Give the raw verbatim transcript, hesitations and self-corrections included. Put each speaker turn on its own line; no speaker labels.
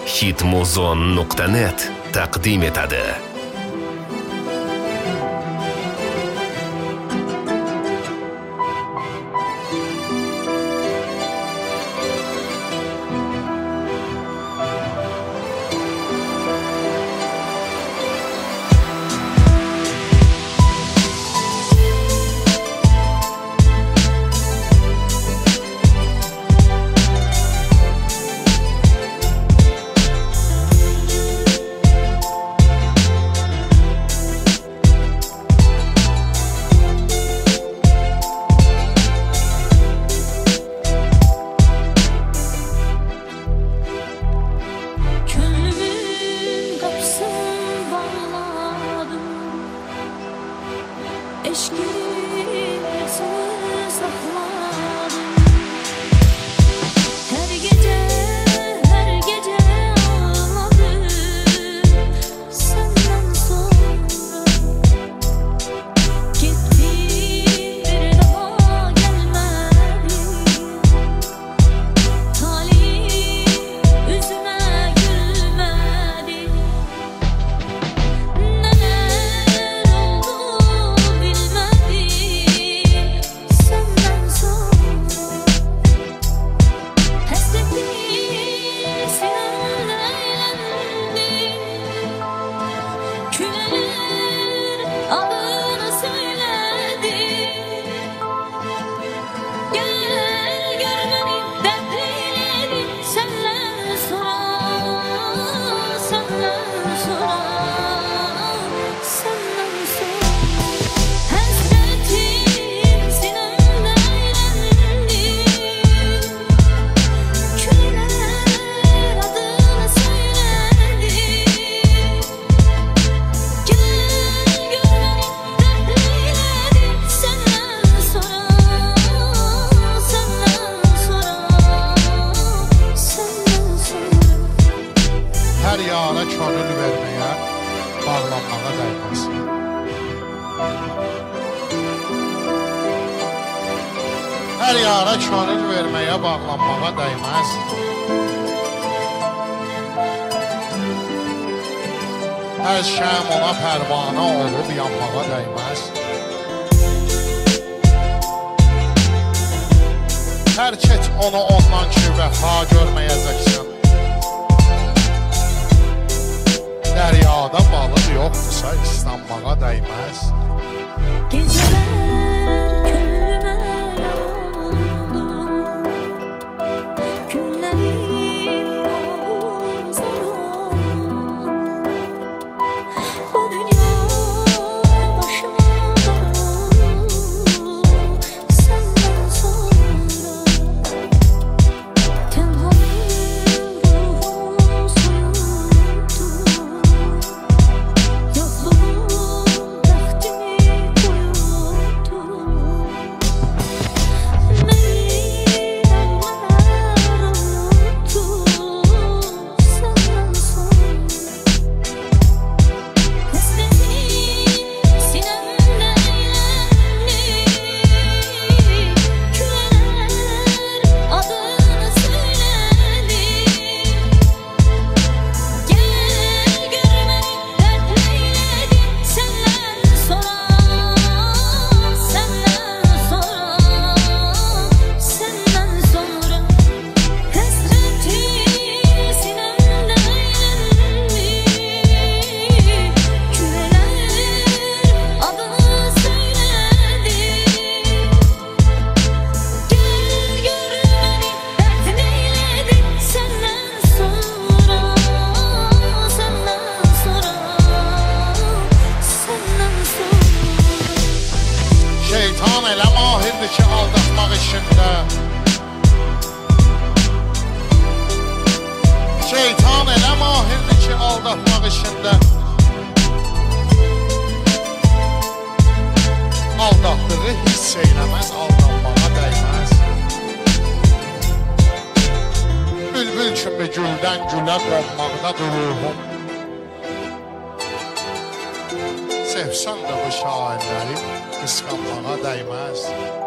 hitmuzon nuqta net taqdim etadi.
Hər yara könül verməyə, bağlanmağa dəyməz. Hər şəm ona pərvanə olub yanmağa dəyməz. Hər keç onu ondan ki vəfa görməyəcəksən. Dəryada balıq yoxdursa islanmağa dəyməz.
Gecələr
ki aldatmaq işində. Şeytan elə mahirdir ki aldatmaq işində. Aldatdığı hiss eyləməz, aldanmağa dəyməz. Bülbül kimi güldən gülə qonmaqdadır ruhum. Sevsən də bu şairləri qısqanmağa dəyməz.